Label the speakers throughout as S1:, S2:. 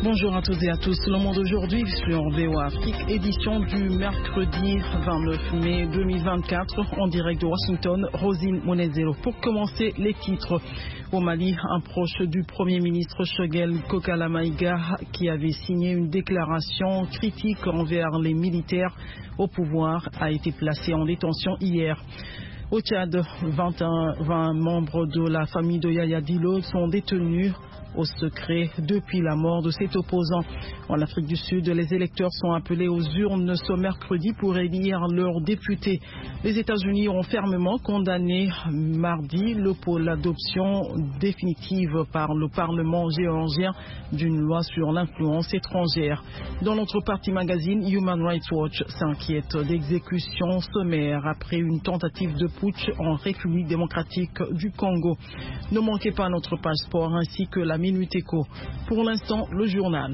S1: Bonjour à toutes et à tous. Le monde aujourd'hui sur VOA Afrique, édition du mercredi 29 mai 2024, en direct de Washington, Rosine Monezero. Pour commencer, les titres. Au Mali, un proche du Premier ministre Choguel Kokala Maïga, qui avait signé une déclaration critique envers les militaires au pouvoir, a été placé en détention hier. Au Tchad, 20 membres de la famille de Yaya Dillo sont détenus au secret depuis la mort de cet opposant. En Afrique du Sud, les électeurs sont appelés aux urnes ce mercredi pour élire leurs députés. Les États-Unis ont fermement condamné mardi l'adoption définitive par le Parlement géorgien d'une loi sur l'influence étrangère. Dans notre partie magazine, Human Rights Watch s'inquiète d'exécutions sommaires après une tentative de putsch en République démocratique du Congo. Ne manquez pas notre page sport ainsi que la Minute Éco. Pour l'instant, le journal.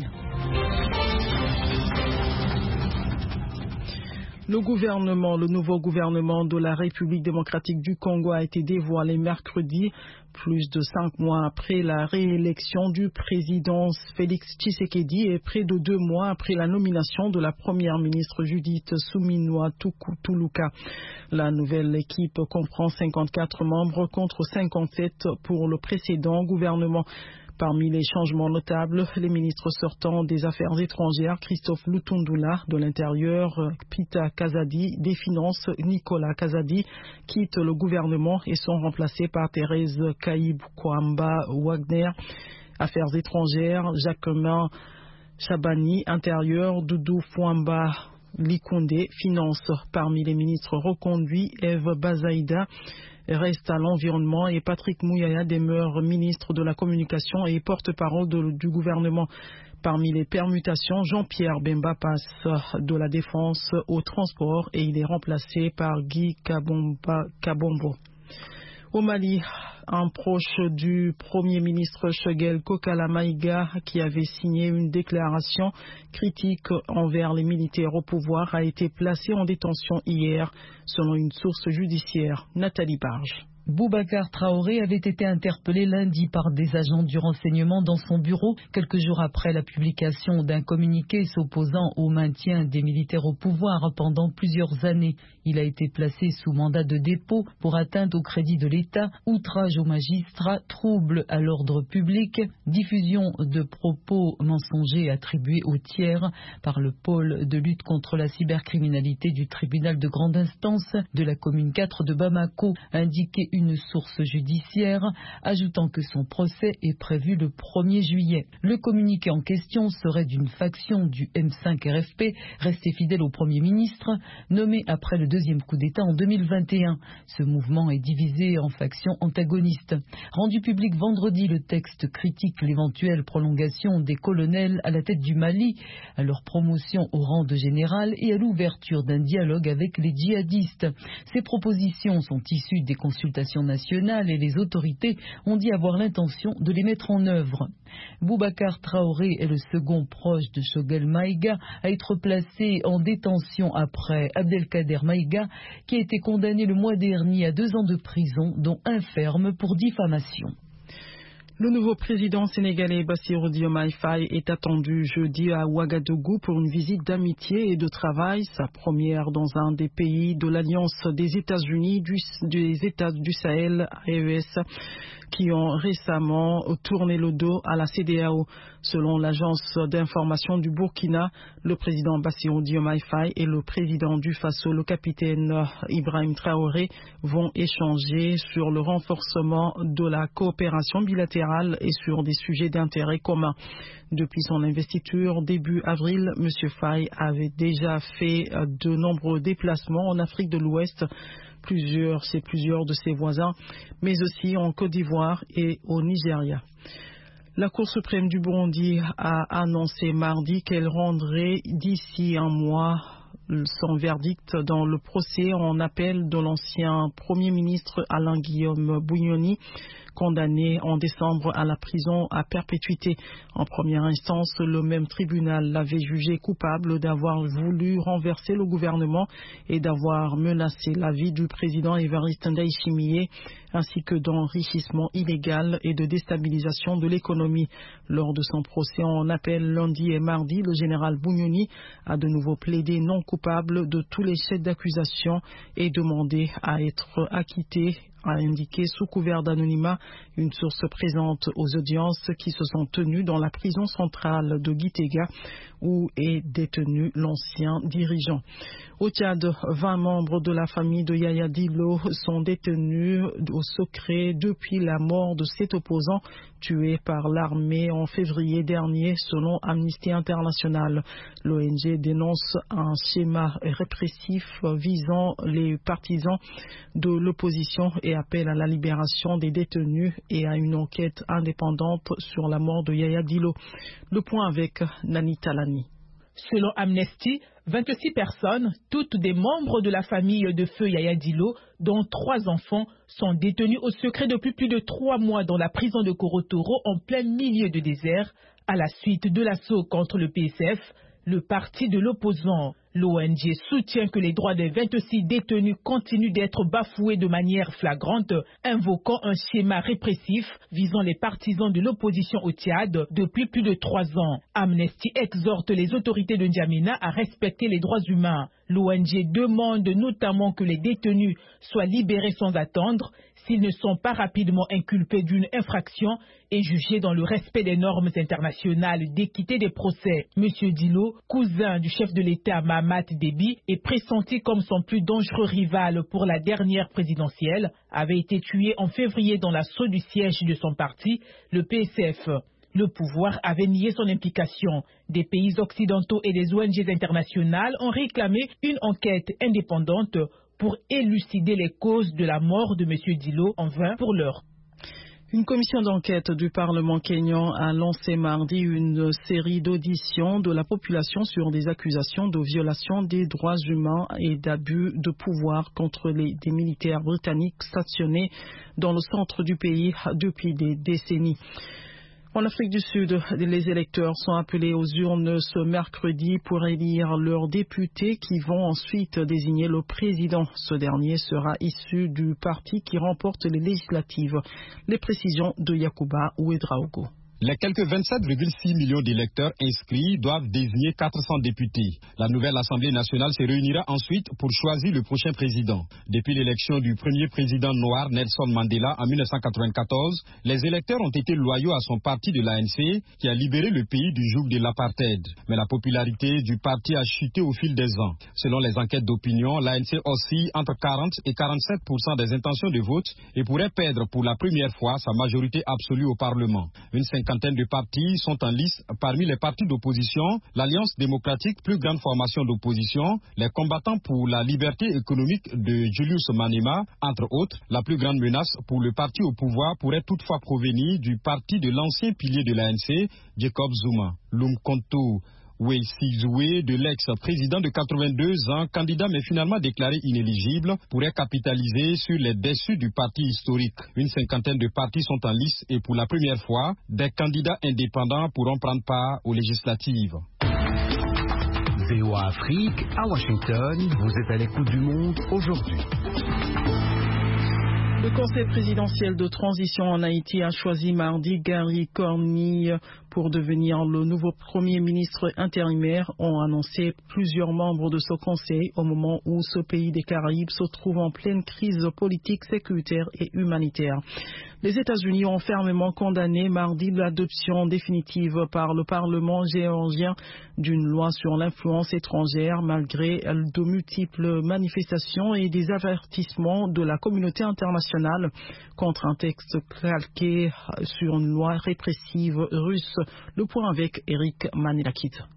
S1: Le nouveau gouvernement de la République démocratique du Congo a été dévoilé mercredi, plus de 5 mois après la réélection du président Félix Tshisekedi et près de 2 mois après la nomination de la première ministre Judith Suminwa Tuluka. La nouvelle équipe comprend 54 membres contre 57 pour le précédent gouvernement. Parmi les changements notables, les ministres sortants des Affaires étrangères, Christophe Lutundula, de l'Intérieur, Pita Kazadi, des Finances, Nicolas Kazadi, quittent le gouvernement et sont remplacés par Thérèse Kaïb-Kwamba Wagner, Affaires étrangères, Jacquemin Chabani, Intérieur, Doudou Fouamba Likonde, Finances. Parmi les ministres reconduits, Eve Bazaïda reste à l'environnement et Patrick Mouyaya demeure ministre de la Communication et porte-parole du gouvernement. Parmi les permutations, Jean-Pierre Bemba passe de la défense au transport et il est remplacé par Guy Kabombo. Au Mali, un proche du Premier ministre Choguel Kokala Maïga, qui avait signé une déclaration critique envers les militaires au pouvoir, a été placé en détention hier, selon une source judiciaire. Nathalie Barge.
S2: Boubacar Traoré avait été interpellé lundi par des agents du renseignement dans son bureau, quelques jours après la publication d'un communiqué s'opposant au maintien des militaires au pouvoir pendant plusieurs années. Il a été placé sous mandat de dépôt pour atteinte au crédit de l'État, outrage aux magistrats, trouble à l'ordre public, diffusion de propos mensongers attribués aux tiers par le pôle de lutte contre la cybercriminalité du tribunal de grande instance de la commune 4 de Bamako, indiqué une source judiciaire, ajoutant que son procès est prévu le 1er juillet. Le communiqué en question serait d'une faction du M5 RFP, resté fidèle au Premier ministre, nommé après le deuxième coup d'État en 2021. Ce mouvement est divisé en factions antagonistes. Rendu public vendredi, le texte critique l'éventuelle prolongation des colonels à la tête du Mali, à leur promotion au rang de général et à l'ouverture d'un dialogue avec les djihadistes. Ces propositions sont issues des consultations nationales et les autorités ont dit avoir l'intention de les mettre en œuvre. Boubacar Traoré est le second proche de Choguel Maïga à être placé en détention après Abdelkader Maïga, qui a été condamné le mois dernier à 2 ans de prison, dont 1 ferme pour diffamation.
S1: Le nouveau président sénégalais Bassirou Diomaye Faye est attendu jeudi à Ouagadougou pour une visite d'amitié et de travail, sa première dans un des pays de l'Alliance des États-Unis, des États du Sahel, AES, qui ont récemment tourné le dos à la CEDEAO. Selon l'agence d'information du Burkina, le président Bassirou Diomaye Faye et le président du Faso, le capitaine Ibrahim Traoré, vont échanger sur le renforcement de la coopération bilatérale et sur des sujets d'intérêt commun. Depuis son investiture début avril, M. Faye avait déjà fait de nombreux déplacements en Afrique de l'Ouest, plusieurs de ses voisins, mais aussi en Côte d'Ivoire et au Nigeria. La Cour suprême du Burundi a annoncé mardi qu'elle rendrait d'ici 1 mois son verdict dans le procès en appel de l'ancien Premier ministre Alain Guillaume Bunyoni condamné en décembre à la prison à perpétuité. En première instance, le même tribunal l'avait jugé coupable d'avoir voulu renverser le gouvernement et d'avoir menacé la vie du président Évariste Ndayishimiye, ainsi que d'enrichissement illégal et de déstabilisation de l'économie. Lors de son procès en appel lundi et mardi, le général Bougnoni a de nouveau plaidé non coupable de tous les chefs d'accusation et demandé à être acquitté, a indiqué sous couvert d'anonymat une source présente aux audiences qui se sont tenues dans la prison centrale de Gitega où est détenu l'ancien dirigeant. Au Tchad, 20 membres de la famille de Yaya Dillo sont détenus au secret depuis la mort de 7 opposants tués par l'armée en février dernier, selon Amnesty International. L'ONG dénonce un schéma répressif visant les partisans de l'opposition et appelle à la libération des détenus et à une enquête indépendante sur la mort de Yaya Dillo. Le point avec Nani Talani.
S3: Selon Amnesty, 26 personnes, toutes des membres de la famille de feu Yaya Dillo, dont 3 enfants, sont détenus au secret depuis plus de 3 mois dans la prison de Korotoro en plein milieu de désert, à la suite de l'assaut contre le PSF, le parti de l'opposant. L'ONG soutient que les droits des 26 détenus continuent d'être bafoués de manière flagrante, invoquant un schéma répressif visant les partisans de l'opposition au Tchad depuis plus de 3 ans. Amnesty exhorte les autorités de N'Djamena à respecter les droits humains. L'ONG demande notamment que les détenus soient libérés sans attendre s'ils ne sont pas rapidement inculpés d'une infraction et jugés dans le respect des normes internationales d'équité des procès. Monsieur Dillo, cousin du chef de l'État Mahamat Déby et pressenti comme son plus dangereux rival pour la dernière présidentielle, avait été tué en février dans l'assaut du siège de son parti, le PSF. Le pouvoir avait nié son implication. Des pays occidentaux et des ONG internationales ont réclamé une enquête indépendante pour élucider les causes de la mort de M. Dillo, en vain pour l'heure.
S1: Une commission d'enquête du Parlement kényan a lancé mardi une série d'auditions de la population sur des accusations de violation des droits humains et d'abus de pouvoir contre des militaires britanniques stationnés dans le centre du pays depuis des décennies. En Afrique du Sud, les électeurs sont appelés aux urnes ce mercredi pour élire leurs députés qui vont ensuite désigner le président. Ce dernier sera issu du parti qui remporte les législatives. Les précisions de Yacouba Ouedraogo.
S4: Les quelques 27,6 millions d'électeurs inscrits doivent désigner 400 députés. La nouvelle Assemblée nationale se réunira ensuite pour choisir le prochain président. Depuis l'élection du premier président noir Nelson Mandela en 1994, les électeurs ont été loyaux à son parti de l'ANC qui a libéré le pays du joug de l'apartheid. Mais la popularité du parti a chuté au fil des ans. Selon les enquêtes d'opinion, l'ANC oscille entre 40 et 47% des intentions de vote et pourrait perdre pour la première fois sa majorité absolue au Parlement. Une cinquantaine de partis sont en lice parmi les partis d'opposition, l'Alliance démocratique, plus grande formation d'opposition, les combattants pour la liberté économique de Julius Malema, entre autres. La plus grande menace pour le parti au pouvoir pourrait toutefois provenir du parti de l'ancien pilier de l'ANC, Jacob Zuma. Lumkhonto Weisizwe, de l'ex-président de 82 ans, candidat mais finalement déclaré inéligible, pourrait capitaliser sur les déçus du parti historique. Une cinquantaine de partis sont en lice et pour la première fois, des candidats indépendants pourront prendre part aux législatives.
S5: VOA Afrique, à Washington, vous êtes à l'écoute du monde aujourd'hui.
S1: Le Conseil présidentiel de transition en Haïti a choisi mardi Gary Cornille pour devenir le nouveau Premier ministre intérimaire, ont annoncé plusieurs membres de ce conseil au moment où ce pays des Caraïbes se trouve en pleine crise politique, sécuritaire et humanitaire. Les États-Unis ont fermement condamné mardi l'adoption définitive par le Parlement géorgien d'une loi sur l'influence étrangère malgré de multiples manifestations et des avertissements de la communauté internationale contre un texte calqué sur une loi répressive russe. Le point avec Eric Manilakit.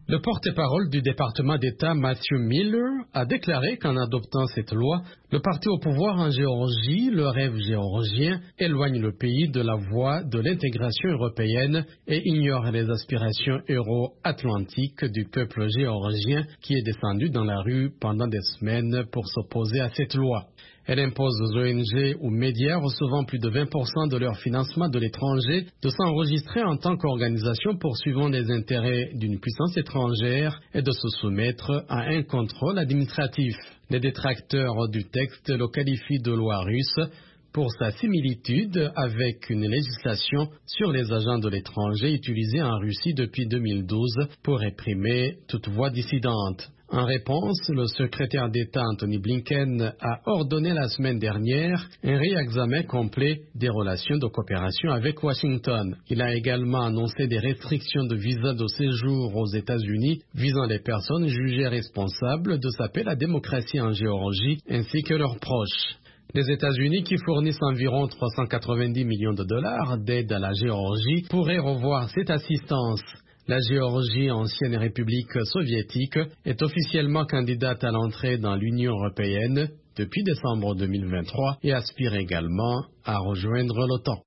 S6: Le porte-parole du département d'État, Matthew Miller, a déclaré qu'en adoptant cette loi, le parti au pouvoir en Géorgie, le rêve géorgien, éloigne le pays de la voie de l'intégration européenne et ignore les aspirations euro-atlantiques du peuple géorgien qui est descendu dans la rue pendant des semaines pour s'opposer à cette loi. Elle impose aux ONG ou médias recevant plus de 20% de leur financement de l'étranger de s'enregistrer en tant qu'organisation poursuivant les intérêts d'une puissance étrangère et de se soumettre à un contrôle administratif. Les détracteurs du texte le qualifient de loi russe pour sa similitude avec une législation sur les agents de l'étranger utilisée en Russie depuis 2012 pour réprimer toute voix dissidente. En réponse, le secrétaire d'État Anthony Blinken a ordonné la semaine dernière un réexamen complet des relations de coopération avec Washington. Il a également annoncé des restrictions de visa de séjour aux États-Unis visant les personnes jugées responsables de saper la démocratie en Géorgie ainsi que leurs proches. Les États-Unis, qui fournissent environ 390 millions de dollars d'aide à la Géorgie, pourraient revoir cette assistance. La Géorgie, ancienne république soviétique, est officiellement candidate à l'entrée dans l'Union européenne depuis décembre 2023 et aspire également à rejoindre l'OTAN.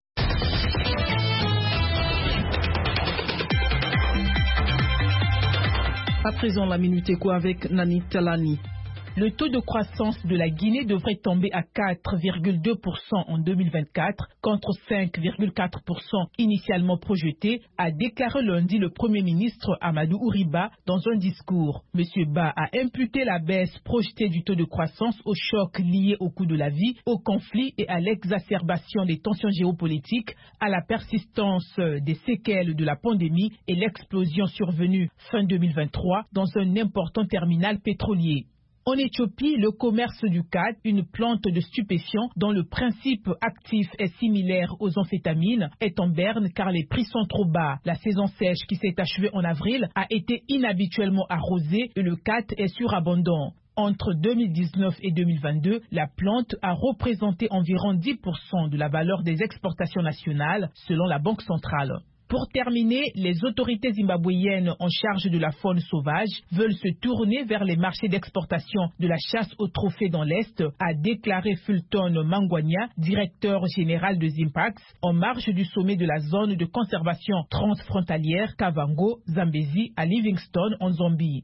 S1: À présent, la Minute Éco avec Nani Talani.
S3: Le taux de croissance de la Guinée devrait tomber à 4,2% en 2024 contre 5,4% initialement projeté, a déclaré lundi le Premier ministre Amadou Ouriba dans un discours. M. Ba a imputé la baisse projetée du taux de croissance au choc lié au coût de la vie, au conflit et à l'exacerbation des tensions géopolitiques, à la persistance des séquelles de la pandémie et l'explosion survenue fin 2023 dans un important terminal pétrolier. En Éthiopie, le commerce du khat, une plante de stupéfiants dont le principe actif est similaire aux amphétamines, est en berne car les prix sont trop bas. La saison sèche qui s'est achevée en avril a été inhabituellement arrosée et le khat est surabondant. Entre 2019 et 2022, la plante a représenté environ 10% de la valeur des exportations nationales, selon la Banque centrale. Pour terminer, les autorités zimbabwéennes en charge de la faune sauvage veulent se tourner vers les marchés d'exportation de la chasse aux trophées dans l'Est, a déclaré Fulton Mangwanya, directeur général de Zimpax, en marge du sommet de la zone de conservation transfrontalière Kavango, Zambézie à Livingstone en Zambie.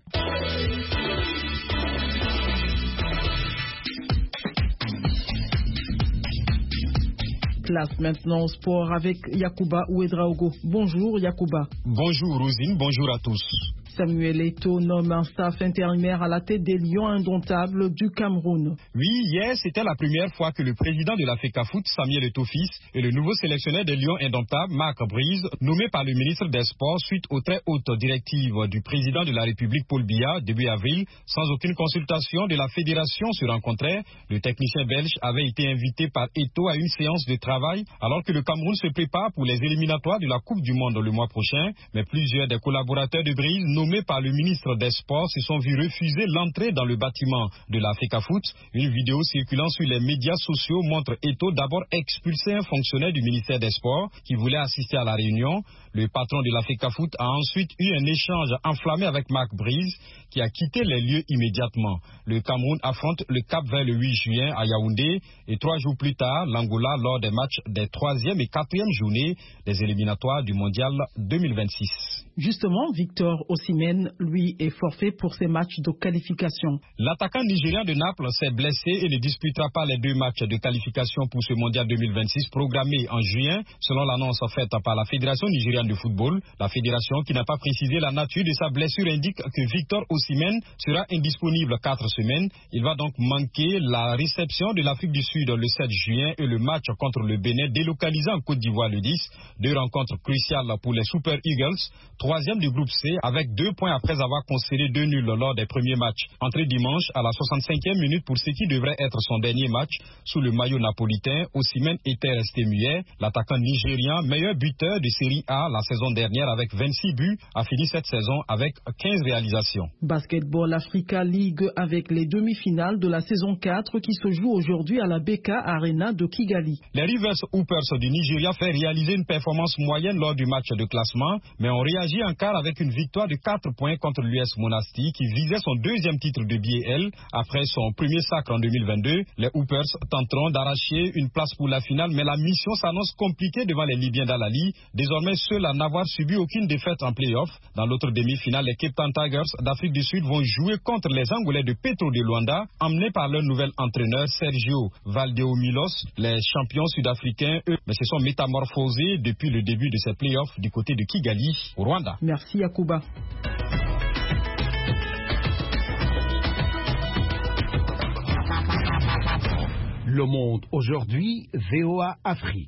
S1: Place maintenant au sport avec Yacouba Ouedraogo. Bonjour Yacouba.
S4: Bonjour Rosine, bonjour à tous.
S1: Samuel Eto'o nomme un staff intérimaire à la tête des Lions indomptables du Cameroun.
S4: Oui, hier, c'était la première fois que le président de la FECAFOOT, Samuel Eto'o fils, et le nouveau sélectionneur des Lions indomptables, Marc Brise, nommé par le ministre des Sports suite aux très hautes directives du président de la République, Paul Biya, début avril, sans aucune consultation de la fédération, se rencontraient. Le technicien belge avait été invité par Eto'o à une séance de travail alors que le Cameroun se prépare pour les éliminatoires de la Coupe du Monde le mois prochain. Mais plusieurs des collaborateurs de Brise, nommés par le ministre des Sports, se sont vus refuser l'entrée dans le bâtiment de la FECAFOOT. Une vidéo circulant sur les médias sociaux montre Eto'o d'abord expulser un fonctionnaire du ministère des Sports qui voulait assister à la réunion. Le patron de la FECAFOOT a ensuite eu un échange enflammé avec Marc Brise qui a quitté les lieux immédiatement. Le Cameroun affronte le Cap-Vert le 8 juin à Yaoundé et 3 jours plus tard, l'Angola lors des matchs des 3e et 4e journées des éliminatoires du Mondial 2026.
S1: Justement, Victor Osimhen, lui, est forfait pour ses matchs de qualification.
S4: L'attaquant nigérien de Naples s'est blessé et ne disputera pas les 2 matchs de qualification pour ce Mondial 2026 programmé en juin, selon l'annonce faite par la Fédération nigériane de football. La fédération, qui n'a pas précisé la nature de sa blessure, indique que Victor Osimhen sera indisponible 4 semaines. Il va donc manquer la réception de l'Afrique du Sud le 7 juin et le match contre le Bénin délocalisé en Côte d'Ivoire le 10. 2 rencontres cruciales pour les Super Eagles, 3e du groupe C, avec 2 points après avoir concédé 2 nuls lors des premiers matchs. Entrée dimanche à la 65e minute pour ce qui devrait être son dernier match sous le maillot napolitain. Osimhen était resté muet. L'attaquant nigérien, meilleur buteur de Série A la saison dernière avec 26 buts, a fini cette saison avec 15 réalisations.
S1: Basketball Africa League avec les demi-finales de la saison 4 qui se jouent aujourd'hui à la BK Arena de Kigali.
S4: Les Rivers Hoopers du Nigeria fait réaliser une performance moyenne lors du match de classement, mais ont réagi Sergi en quart avec une victoire de 4 points contre l'US Monastir qui visait son deuxième titre de BAL après son premier sacre en 2022. Les Hoopers tenteront d'arracher une place pour la finale, mais la mission s'annonce compliquée devant les Libyens d'Al-Ali, désormais seuls à n'avoir subi aucune défaite en play-off. Dans l'autre demi-finale, les Cape Town Tigers d'Afrique du Sud vont jouer contre les Angolais de Petro de Luanda, emmenés par leur nouvel entraîneur Sergio Valdeomilos. Les champions sud-africains, eux, mais se sont métamorphosés depuis le début de ces play-offs du côté de Kigali, au Rwanda.
S1: Merci Yacouba.
S5: Le Monde aujourd'hui, VOA Afrique.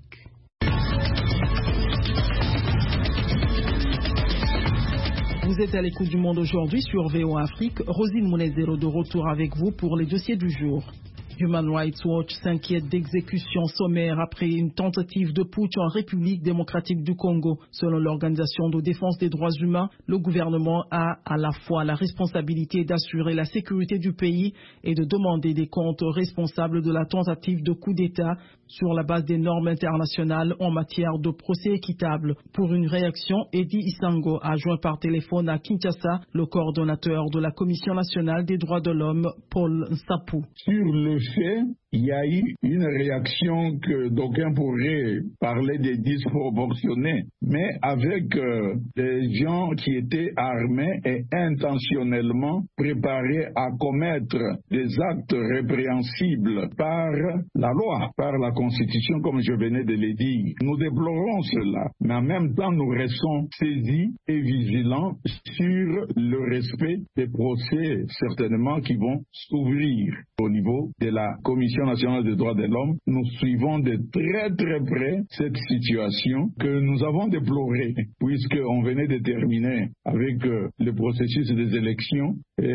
S1: Vous êtes à l'écoute du Monde aujourd'hui sur VOA Afrique. Rosine Mounezero de retour avec vous pour les dossiers du jour. Human Rights Watch s'inquiète d'exécutions sommaires après une tentative de putsch en République démocratique du Congo. Selon l'Organisation de défense des droits humains, le gouvernement a à la fois la responsabilité d'assurer la sécurité du pays et de demander des comptes aux responsables de la tentative de coup d'État sur la base des normes internationales en matière de procès équitable. Pour une réaction, Eddie Isango a joint par téléphone à Kinshasa le coordonnateur de la Commission nationale des droits de l'homme, Paul Nsapou.
S7: Sur le fait, il y a eu une réaction que d'aucuns pourraient parler de disproportionnée, mais avec des gens qui étaient armés et intentionnellement préparés à commettre des actes répréhensibles par la loi, par la Constitution, comme je venais de le dire. Nous déplorons cela, mais en même temps, nous restons saisis et vigilants sur le respect des procès, certainement, qui vont s'ouvrir au niveau de la Commission nationale des droits de l'homme. Nous suivons de très très près cette situation que nous avons déplorée, puisqu'on venait de terminer avec le processus des élections,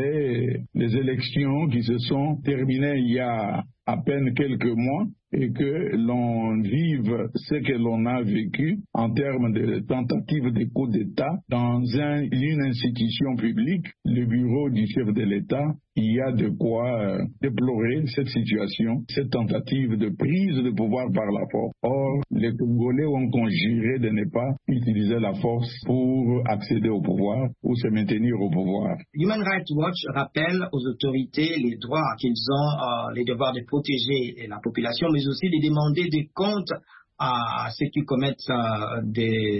S7: et les élections qui se sont terminées il y a à peine quelques mois, et que l'on vive ce que l'on a vécu en termes de tentative de coup d'État dans une institution publique, le bureau du chef de l'État. Il y a de quoi déplorer cette situation, cette tentative de prise de pouvoir par la force. Or, les Congolais ont conjuré de ne pas utiliser la force pour accéder au pouvoir ou se maintenir au pouvoir.
S8: Human Rights Watch rappelle aux autorités les droits qu'ils ont, les devoirs de protéger la population, mais aussi de demander des comptes à ceux qui commettent comme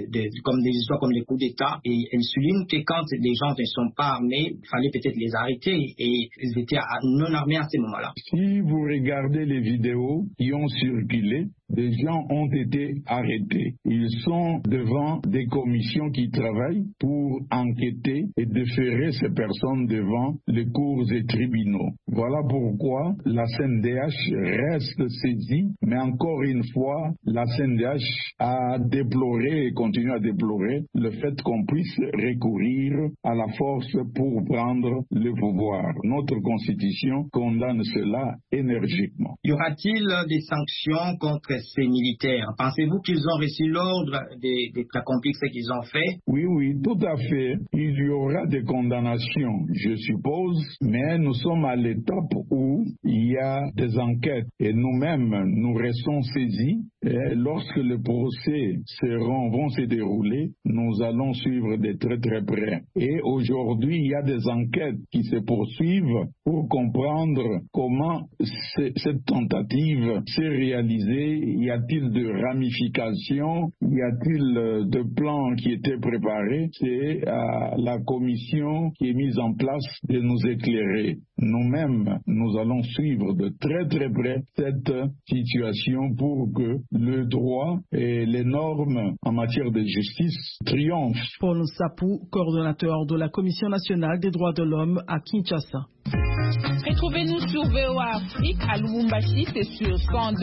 S8: des histoires comme des coups d'État. Et elle souligne que quand les gens ne sont pas armés, il fallait peut-être les arrêter, et ils étaient non armés à ce moment-là.
S7: Si vous regardez les vidéos qui ont circulé, des gens ont été arrêtés. Ils sont devant des commissions qui travaillent pour enquêter et déférer ces personnes devant les cours et tribunaux. Voilà pourquoi la CNDH reste saisie, mais encore une fois, la CNDH a déploré et continue à déplorer le fait qu'on puisse recourir à la force pour prendre le pouvoir. Notre Constitution condamne cela énergiquement.
S8: Y aura-t-il des sanctions contre ces militaires? Pensez-vous qu'ils ont reçu l'ordre d'accomplir ce qu'ils ont fait?
S7: Oui, tout à fait. Il y aura des condamnations, je suppose, mais nous sommes à l'étape où il y a des enquêtes et nous-mêmes, nous restons saisis. Et lorsque les procès vont se dérouler, nous allons suivre de très très près. Et aujourd'hui, il y a des enquêtes qui se poursuivent pour comprendre comment cette tentative s'est réalisée. Y a-t-il de ramifications? Y a-t-il de plans qui étaient préparés? C'est à la commission qui est mise en place de nous éclairer. Nous-mêmes, nous allons suivre de très très près cette situation pour que le droit et les normes en matière de justice triomphent.
S1: Paul Nsapou, coordonnateur de la Commission nationale des droits de l'homme à Kinshasa.
S9: Retrouvez-nous sur VOA Afrique à Lubumbashi, c'est sur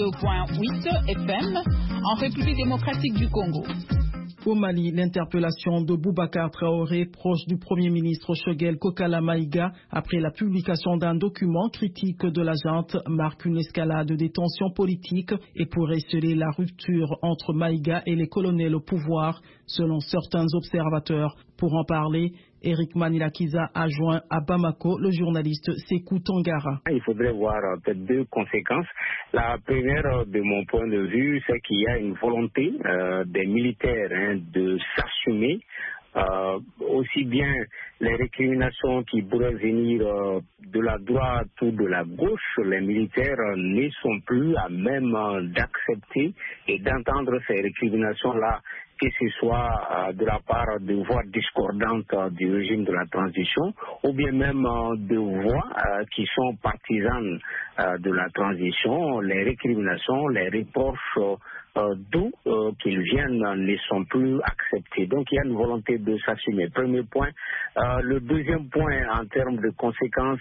S9: 102.8 FM en République démocratique du Congo.
S1: Au Mali, l'interpellation de Boubacar Traoré, proche du Premier ministre Choguel Kokala Maïga, après la publication d'un document critique de la junte, marque une escalade des tensions politiques et pourrait sceller la rupture entre Maïga et les colonels au pouvoir, selon certains observateurs. Pour en parler, Eric Manilakiza a joint à Bamako le journaliste Sekou Tangara.
S10: Il faudrait voir peut-être deux conséquences. La première, de mon point de vue, c'est qu'il y a une volonté des militaires de s'assumer aussi bien les récriminations qui pourraient venir de la droite ou de la gauche, les militaires ne sont plus à même d'accepter et d'entendre ces récriminations-là, que ce soit de la part de voix discordantes du régime de la transition ou bien même de voix qui sont partisanes de la transition. Les récriminations, les reproches d'où qu'ils viennent ne sont plus acceptés. Donc il y a une volonté de s'assumer. Premier point. Le deuxième point en termes de conséquences,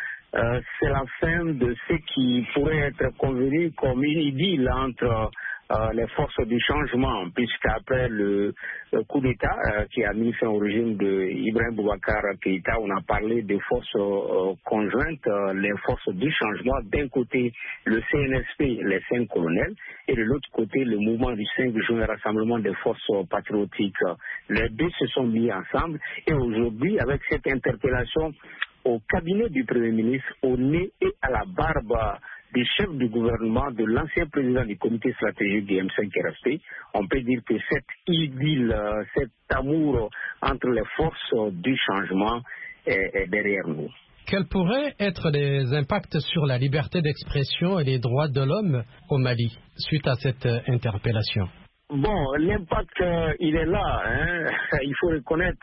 S10: c'est la fin de ce qui pourrait être convenu comme une idylle entre les forces du changement, puisqu'après le coup d'État qui a mis fin au régime de Ibrahim Boubacar Keïta, on a parlé des forces conjointes, les forces du changement, d'un côté le CNSP, les 5 colonels, et de l'autre côté le mouvement du 5 juin, rassemblement des forces patriotiques. Les deux se sont mis ensemble et aujourd'hui, avec cette interpellation au cabinet du Premier ministre, au nez et à la barbe du chef du gouvernement, de l'ancien président du comité stratégique du M5 RFP, on peut dire que cette idylle, cet amour entre les forces du changement est derrière nous.
S6: Quels pourraient être les impacts sur la liberté d'expression et les droits de l'homme au Mali suite à cette interpellation?
S10: Bon, l'impact, il est là. Il faut reconnaître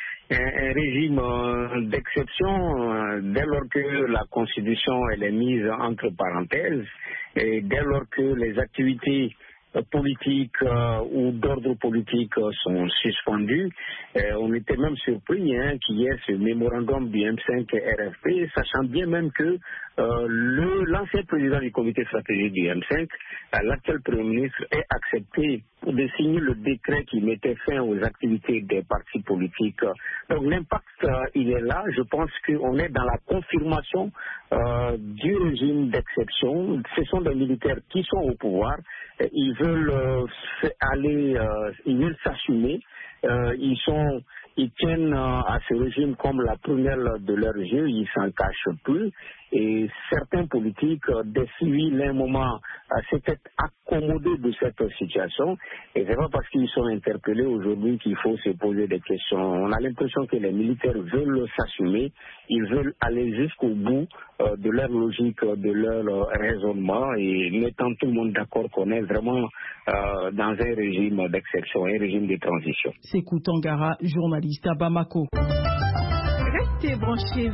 S10: un régime d'exception dès lors que la Constitution elle est mise entre parenthèses et dès lors que les activités politiques ou d'ordre politique sont suspendues. On était même surpris qu'il y ait ce mémorandum du M5 RFP, sachant bien même que l'ancien président du comité stratégique du M5, l'actuel Premier ministre, ait accepté de signer le décret qui mettait fin aux activités des partis politiques. Donc l'impact, il est là. Je pense qu'on est dans la confirmation du régime d'exception. Ce sont des militaires qui sont au pouvoir. Ils veulent ils veulent s'assumer. Ils tiennent à ce régime comme la prunelle de leurs yeux, ils s'en cachent plus. Et certains politiques, des civils, à un moment, s'étaient accommodés de cette situation. Et c'est pas parce qu'ils sont interpellés aujourd'hui qu'il faut se poser des questions. On a l'impression que les militaires veulent s'assumer, ils veulent aller jusqu'au bout de leur logique, de leur raisonnement, et mettant tout le monde d'accord qu'on est vraiment dans un régime d'exception, un régime de transition.
S1: Sékou Tangara, journaliste à Bamako.
S3: Restez branchés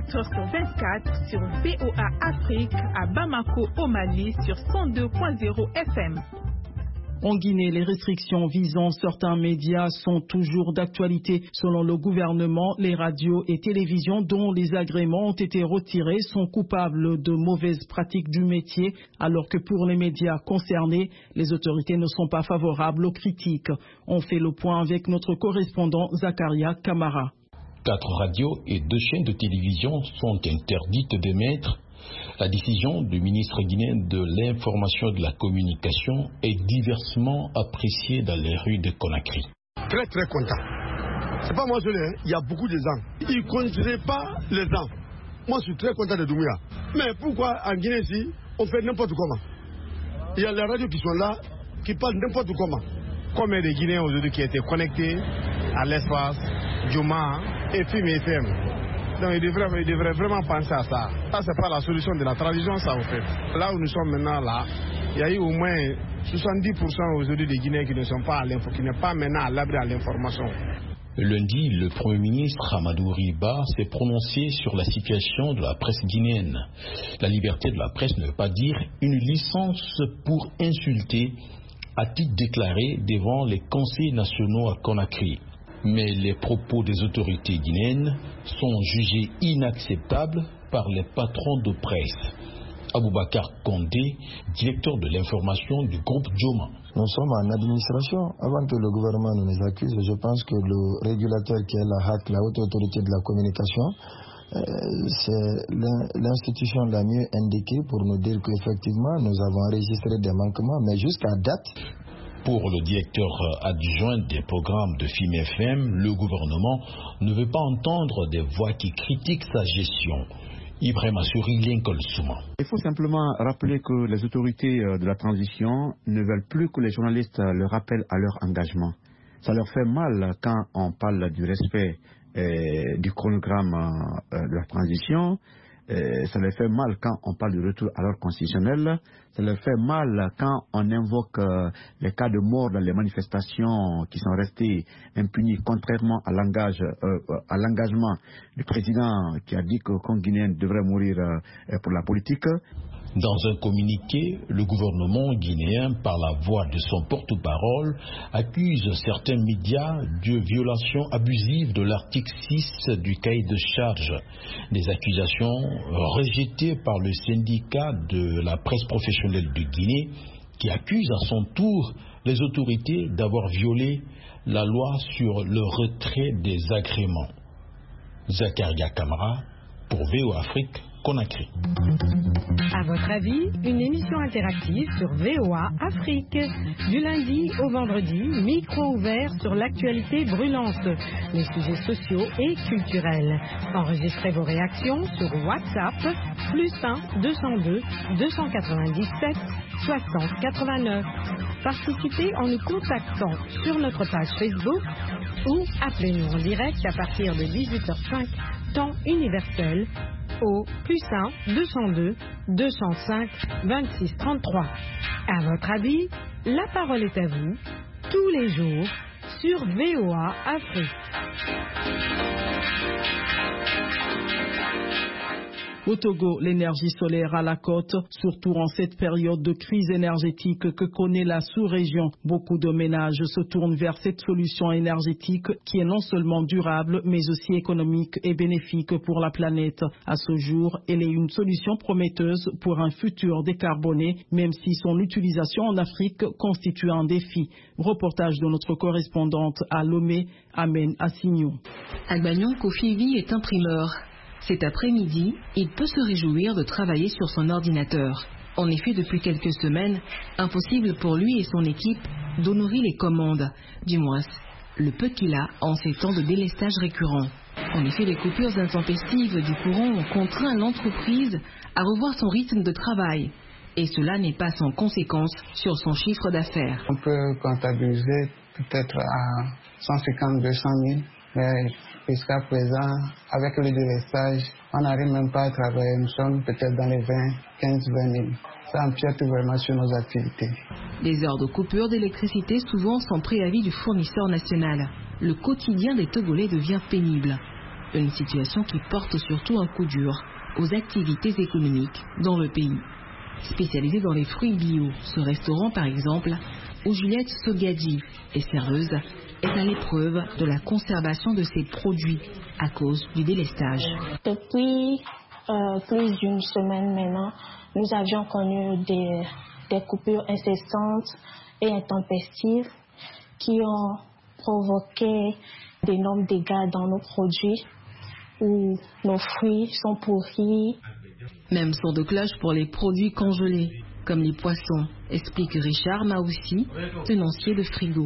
S3: 24h/24 sur VOA Afrique à Bamako au Mali sur 102.0 FM.
S1: En Guinée, les restrictions visant certains médias sont toujours d'actualité. Selon le gouvernement, les radios et télévisions dont les agréments ont été retirés sont coupables de mauvaises pratiques du métier, alors que pour les médias concernés, les autorités ne sont pas favorables aux critiques. On fait le point avec notre correspondant Zakaria Kamara.
S11: 4 radios et 2 chaînes de télévision sont interdites d'émettre. La décision du ministre guinéen de l'Information et de la Communication est diversement appréciée dans les rues de Conakry.
S12: Très très content. C'est pas moi seul, il y a beaucoup de gens. Ils ne considèrent pas les gens. Moi je suis très content de Doumbouya. Mais pourquoi en Guinée ici, on fait n'importe comment? Il y a les radios qui sont là, qui parlent n'importe comment. Combien de Guinéens aujourd'hui qui étaient connectés à l'espace, Juma et FIM et FM. Donc il devrait vraiment penser à ça. Ça, c'est pas la solution de la transition, ça, au fait. Là où nous sommes maintenant, là, il y a eu au moins 70% aujourd'hui des Guinéens qui ne sont pas à l'info, qui n'est pas maintenant à l'abri à l'information.
S11: Lundi, le Premier ministre Amadou Riba s'est prononcé sur la situation de la presse guinéenne. La liberté de la presse ne veut pas dire une licence pour insulter, a-t-il déclaré devant les conseils nationaux à Conakry. Mais les propos des autorités guinéennes sont jugés inacceptables par les patrons de presse. Aboubakar Kondé, directeur de l'information du groupe Joma.
S13: Nous sommes en administration. Avant que le gouvernement nous les accuse, je pense que le régulateur qui est la HAC, la haute autorité de la communication, c'est l'institution la mieux indiquée pour nous dire qu'effectivement nous avons enregistré des manquements, mais jusqu'à date.
S11: Pour le directeur adjoint des programmes de FIM FM, le gouvernement ne veut pas entendre des voix qui critiquent sa gestion. Ibrahim Assouri, Lincoln Souma.
S14: Il faut simplement rappeler que les autorités de la transition ne veulent plus que les journalistes le rappellent à leur engagement. Ça leur fait mal quand on parle du respect du chronogramme de la transition. Ça leur fait mal quand on parle du retour à l'ordre constitutionnel. Ça leur fait mal quand on invoque les cas de mort dans les manifestations qui sont restés impunis, contrairement à l'engagement du président qui a dit que Congo guinéen devrait mourir pour la politique.
S11: Dans un communiqué, le gouvernement guinéen, par la voix de son porte-parole, accuse certains médias de violation abusive de l'article 6 du cahier de charge. Des accusations rejetées par le syndicat de la presse professionnelle de Guinée, qui accuse à son tour les autorités d'avoir violé la loi sur le retrait des agréments. Zakaria Kamara, pour VOA Afrique, Conakry.
S15: À votre avis, une émission interactive sur VOA Afrique. Du lundi au vendredi, micro ouvert sur l'actualité brûlante, les sujets sociaux et culturels. Enregistrez vos réactions sur WhatsApp, +1 202 297 60 89. Participez en nous contactant sur notre page Facebook ou appelez-nous en direct à partir de 18h05, temps universel, au +1 202 205 26 33. À votre avis, la parole est à vous, tous les jours, sur VOA Afrique.
S1: Au Togo, l'énergie solaire à la cote, surtout en cette période de crise énergétique que connaît la sous-région. Beaucoup de ménages se tournent vers cette solution énergétique qui est non seulement durable, mais aussi économique et bénéfique pour la planète. À ce jour, elle est une solution prometteuse pour un futur décarboné, même si son utilisation en Afrique constitue un défi. Reportage de notre correspondante à Lomé, Amen Assignou.
S16: Agbagnon Kofivi est imprimeur. Cet après-midi, il peut se réjouir de travailler sur son ordinateur. En effet, depuis quelques semaines, impossible pour lui et son équipe d'honorer les commandes, du moins le peu qu'il a en ces temps de délestage récurrent. En effet, les coupures intempestives du courant ont contraint l'entreprise à revoir son rythme de travail. Et cela n'est pas sans conséquence sur son chiffre d'affaires.
S17: On peut comptabiliser peut-être à 150-200 000, mais jusqu'à présent, avec le délestage, on n'arrive même pas à travailler. Nous sommes peut-être dans les 15-20 000. Ça empiète vraiment sur nos activités.
S16: Des heures de coupure d'électricité, souvent sans préavis du fournisseur national. Le quotidien des Togolais devient pénible. Une situation qui porte surtout un coup dur aux activités économiques dans le pays. Spécialisé dans les fruits bio, ce restaurant par exemple, où Juliette Sogadi est serveuse, est à l'épreuve de la conservation de ses produits à cause du délestage.
S18: Depuis plus d'une semaine maintenant, nous avions connu des coupures incessantes et intempestives qui ont provoqué d'énormes dégâts dans nos produits, où nos fruits sont pourris.
S16: Même son de cloche pour les produits congelés, comme les poissons, explique Richard Maoussi, tenancier de frigo.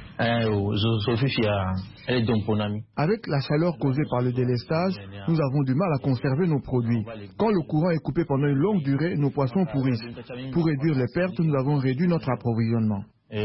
S19: Avec la chaleur causée par le délestage, nous avons du mal à conserver nos produits. Quand le courant est coupé pendant une longue durée, nos poissons pourrissent. Pour réduire les pertes, nous avons réduit notre approvisionnement.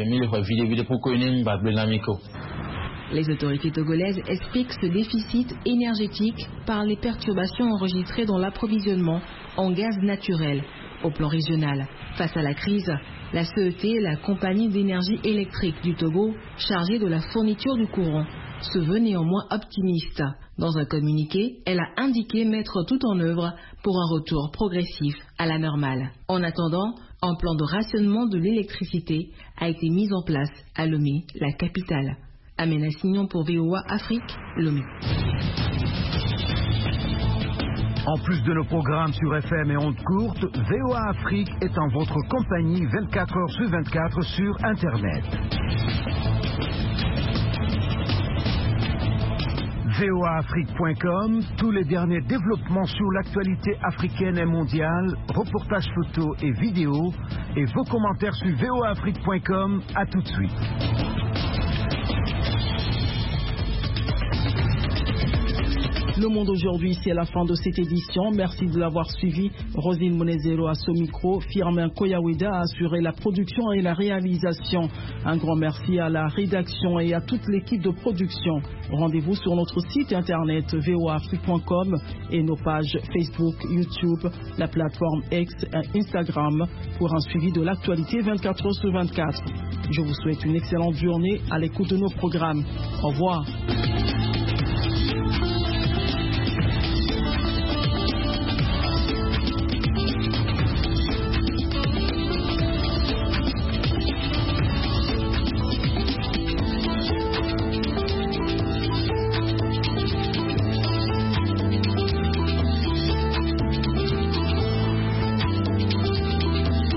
S16: Les autorités togolaises expliquent ce déficit énergétique par les perturbations enregistrées dans l'approvisionnement en gaz naturel au plan régional. Face à la crise, la CET, la compagnie d'énergie électrique du Togo, chargée de la fourniture du courant, se veut néanmoins optimiste. Dans un communiqué, elle a indiqué mettre tout en œuvre pour un retour progressif à la normale. En attendant, un plan de rationnement de l'électricité a été mis en place à Lomé, la capitale. Amena Signon pour VOA Afrique, Lomé.
S5: En plus de nos programmes sur FM et ondes courtes, VOA Afrique est en votre compagnie 24 heures sur 24 sur Internet. voaafrique.com, tous les derniers développements sur l'actualité africaine et mondiale, reportages photos et vidéos, et vos commentaires sur voaafrique.com. À tout de suite.
S1: Le Monde aujourd'hui, c'est la fin de cette édition. Merci de l'avoir suivi. Rosine Monezero à ce micro. Firmin Koyaweda a assuré la production et la réalisation. Un grand merci à la rédaction et à toute l'équipe de production. Rendez-vous sur notre site internet voafrique.com et nos pages Facebook, YouTube, la plateforme X et Instagram pour un suivi de l'actualité 24 heures sur 24. Je vous souhaite une excellente journée à l'écoute de nos programmes. Au revoir.